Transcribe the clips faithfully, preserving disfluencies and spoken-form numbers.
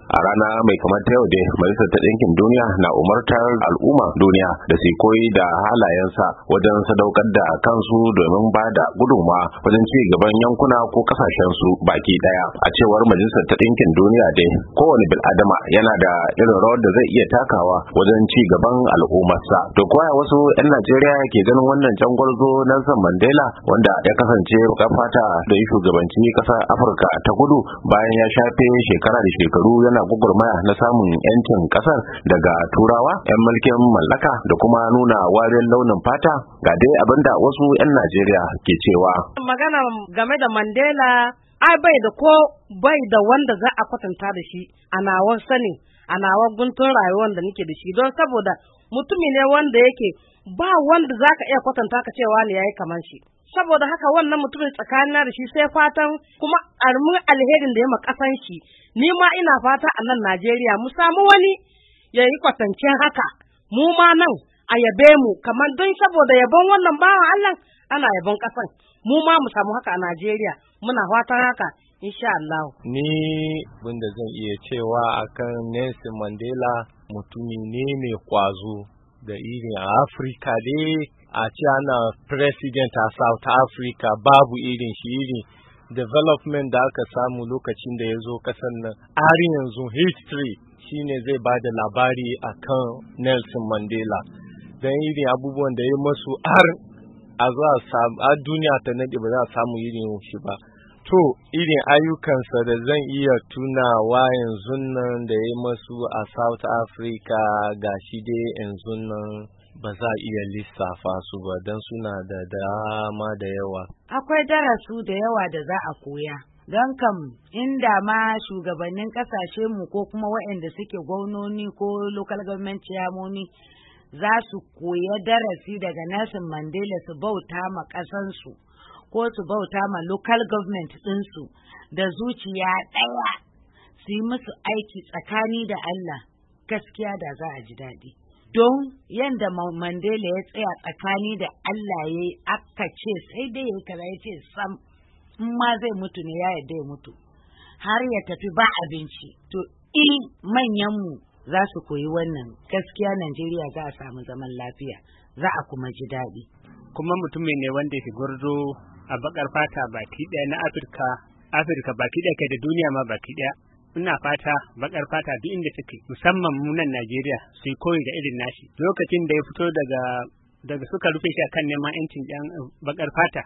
A rana mai kamar ta yau dai Majalisar ta Ɗinkin Duniya na umartar al'umma duniya da su koyi da halayensa wajen sadaukar da kansu domin ba da gudunmawa wajen ci gaban yankuna ko kasashen su baki daya. A cewar Majalisar ta Ɗinkin Duniya dai kowane bil'adama yana da irin rawar da zai iya takawa wajen ci gaban al'ummarsa. To koya wasu 'yan Najeriya ke ganin wannan jangwarzo Nelson Mandela wanda ya kasance bakar fata da ya shugabanci kasar Afirka ta Kudu bayan ya shafe shekara da shekaru yana gugurmaya na samun yancin kasar daga turawa 'yan mulkin mallaka da kuma nuna wariyar launin fata. Ga dai abinda wasu 'yan Najeriya ke cewa. Magana game da Mandela ai bai da ko bai da wanda za a kwatanta da shi a nawa sani a nawa guntun rayuwar da nake da shi, don saboda mutumi ne wanda yake ba wanda za ka iya kwatanta ka cewa ne yayi kamar shi. Saboda haka wannan mutumin tsakanin da shi sai fatan kuma armin alherin da ya makasan shi, ni ma ina fata a nan Najeriya mu samu wani ya yi kwatancin haka, mu ma nan a yabe mu kamar don saboda yabon wannan bawan Allah ana yabon kasan, mu ma mu samu haka a Najeriya, muna fatan haka insha Allah. Ni wanda zan iya cewa akan Nelson Mandela mutumi ne mai kwazo da irin a Afirka dai a ce ana president a South Africa babu irin shi, irin development da aka samu lokacin da ya zo kasan nan har yanzu history shine zai ba da labari akan Nelson Mandela don irin abubuwan da ya masu har a za a samu a duniya ta nade ba za a samu irin shi ba. To irin ayyukansa da zan iya tunawa yanzu nan da ya masu a South Africa ga shi dai yanzu nan ba za a iya lissafa su ba don suna da dama da yawa. Akwai darasu da yawa da za a koya. Don kam inda ma shugabannin kasashe mu ko kuma waɗanda suke gwamnoni ko local government chairmoni za su koya darasi daga Nelson Mandela su bauta ma ƙasansu ko su bauta ma local government ɗinsu da zuciya ɗaya su yi musu aiki tsakani da Allah, gaskiya da za a ji daɗi. Don yanda Mandela ya tsaya tsakani da Allah ya yi aka ce sai dai ya kaza ya ce sam in ma zai mutu ne ya yarda ya mutu har ya tafi ba abinci. To in manyanmu za su koyi wannan, gaskiya Najeriya za a samu zaman lafiya, za a kuma ji daɗi. Kuma mutumin ne wanda ke gwarzo a bakar fata baki ɗaya na Afirka, Afirka baki ɗaya kai da duniya ma baki ɗaya. Ina fata bakar fata duk inda suke musamman mu nan Najeriya su koyi da irin nashi. Lokacin da ya fito daga daga suka rufe shi akan neman yancin ɗan bakar fata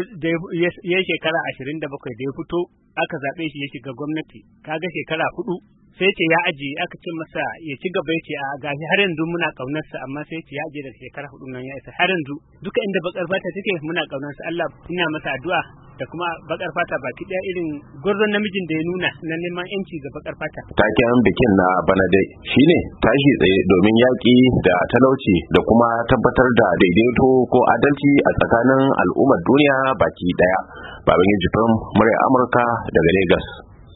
ya shekara ashirin da bakwai da ya fito aka zaɓe shi ya shiga gwamnati, kaga shekara hudu sai ce ya aji aka ce masa ya ci gaba, ya ce a gashi har yanzu muna kaunarsa, amma sai ce ya aje daga shekara hudu nan ya isa har yanzu duka inda bakar fata take muna kaunarsa. Allah ina masa addu'a da kuma bakar fata baki daya irin gwarzon namijin da ya nuna na neman yanci ga bakar fata. Taken bikin na bana dai shine tashi tsaye domin yaƙi da talauci da kuma tabbatar da daidaito ko adalci a tsakanin al'ummar duniya baki daya. Babangiji Firim, murya Amurka daga Lagos.